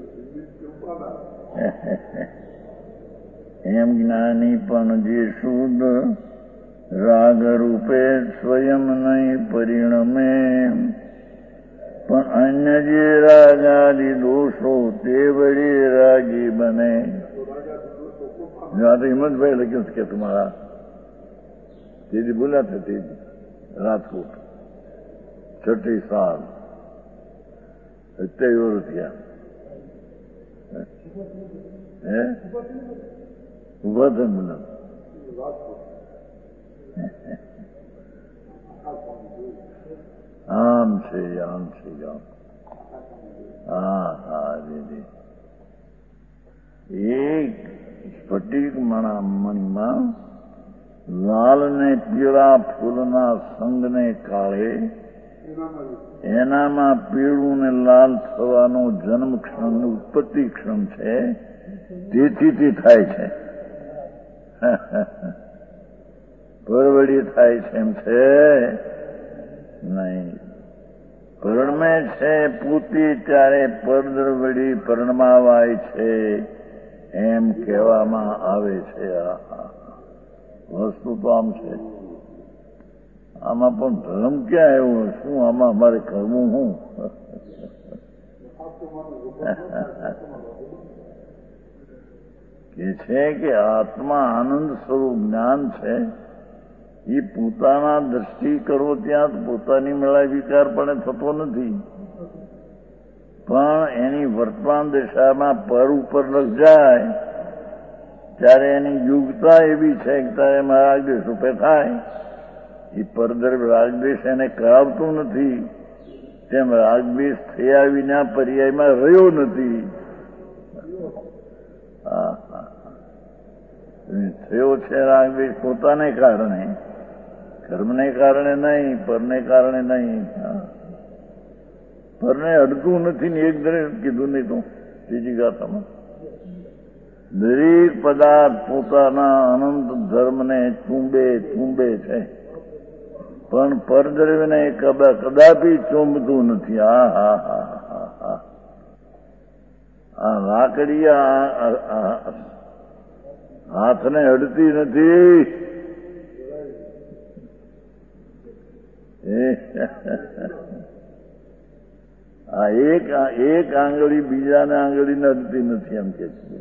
એમ જ્ઞાની પણ જે શુદ્ધ રાગ રૂપે સ્વયં નહીં પરિણમે, પણ અન્ય જે રાગાદિ દોષો તે વળી રાગી બને. તો હિંમતભાઈ લખ્યું કે તમારા તેથી બોલ્યા તે રાજકોટ છઠ્ઠી સાલ 27 વર્ષ થયા. ઉભા થયા મને આમ છે આમ છે આમ. હા હા દીદી, એક સ્ફટિક મણીમાં લાલ ને પીળા ફૂલના સંગને કાળે એનામાં પીળું ને લાલ થવાનો જન્મ ક્ષણ ઉત્પત્તિ ક્ષણ છે, તેથી તે થાય છે. પરવડી થાય છે એમ છે નહીં. પરણમે છે પૂતી ત્યારે પરદ્રવડી પરણમાવાય છે એમ કહેવામાં આવે છે. વસ્તુ તો આમ છે. આમાં પણ ધર્મ ક્યાં આવ્યો? શું આમાં અમારે કરવું? હું કે છે કે આત્મા આનંદ સ્વરૂપ જ્ઞાન છે. એ પોતાના દ્રષ્ટિ કરો ત્યાં પોતાની મેળા વિકાર પણ થતો નથી, પણ એની વર્તમાન દિશામાં પર ઉપર લગ જાય ત્યારે એની યુગતા એવી છે કે ત્યારે એમાં રાગદ્વેષ રૂપે થાય. એ પરદર રાગદ્વેષ એને કરાવતું નથી, તેમ રાગદ્વેષ થયા વિના પર્યાયમાં રહ્યો નથી. થયો છે રાગદ્વેષ પોતાને કારણે, કર્મને કારણે નહીં, પરને કારણે નહીં. પરને અડતું નથી ને એક દરેક કીધું નહીં તો ત્રીજી ગાથામાં દરેક પદાર્થ પોતાના અનંત ધર્મને ચૂંબે છે, પણ પરદ્રવ્યને કદાપી ચૂંબતું નથી. આ લાકડી હાથને અડતી નથી. આ એક આંગળી બીજાને આંગળીને અડતી નથી એમ કે છે.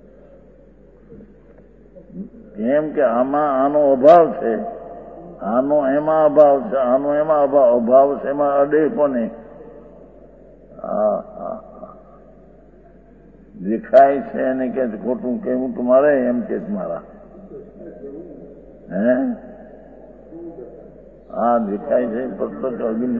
કેમ કે આમાં આનો અભાવ છે, આનો એમાં અભાવ છે, આનો એમાં અભાવ છે, એમાં અડે કોને? દેખાય છે એને કે ખોટું કેવું તમારે એમ કે મારા દેખાય છે પ્રત્યક્ષ અગ્નિ.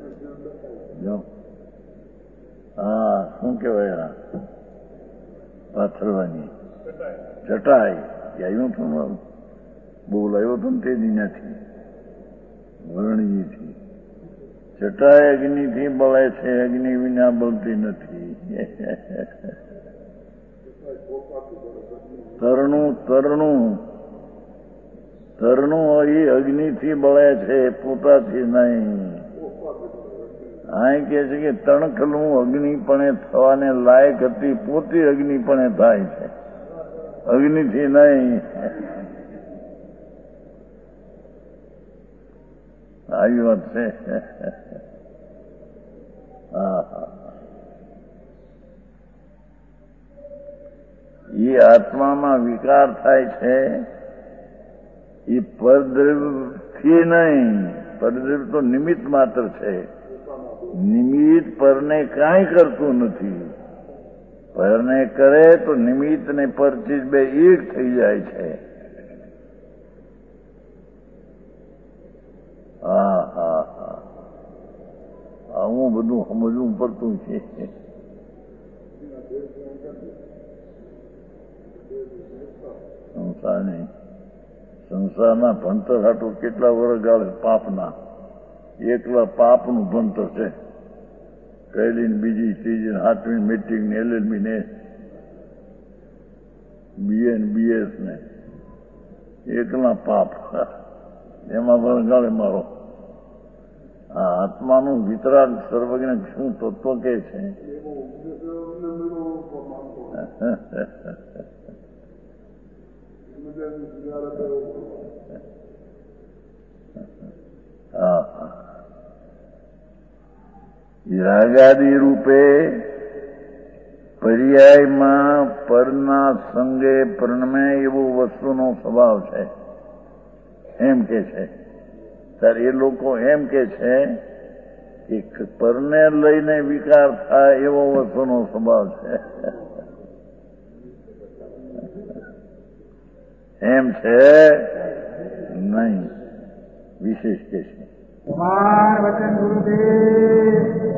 શું કેવાય પાથરવાની ચટાઈ આવ્યું હતું, બોલાયો હતો ને તે દિનાથી વરણીથી. ચટાઈ અગ્નિથી બળે છે, અગ્નિ વિના બળતી નથી. તરણું એ અગ્નિથી બળે છે, પોતાથી નહીં. અહીં કે છે કે તણખલું અગ્નિપણે થવાને લાયક હતી, પોતે અગ્નિપણે થાય છે, અગ્નિથી નહીં. આવી વાત છે. એ આત્મામાં વિકાર થાય છે એ પરદ્રવ્યથી નહીં. પરદ્રવ્ય તો નિમિત્ત માત્ર છે. નિમિત્ત પરને કાંઈ કરતું નથી. પરને કરે તો નિમિત્ત ને પરચીજ બે એક થઈ જાય છે. આવું બધું સમજવું પડતું છે. સંસાર નહીં, સંસારના ભણતર હાટું કેટલા વર્ષ ગાળે પાપના, એકલા પાપનું ભણતર છે. પહેલી ને બીજી ત્રીજી સાતમી મેટ્રિક ને LLB ને BA ને BS ને એકલા પાપ, એમાં વળગાળે મારો. આ આત્માનું વિતરાગ સર્વજ્ઞ શું તત્વ કે છે? રાગાદી રૂપે પર્યાયમાં પરના સંગે પ્રણમે એવો વસ્તુનો સ્વભાવ છે એમ કે છે. ત્યારે એ લોકો એમ કે છે કે પરને લઈને વિકાર થાય એવો વસ્તુનો સ્વભાવ છે એમ છે નહીં. વિશેષ કે છે. કુમાર વચન ગુરુદેવ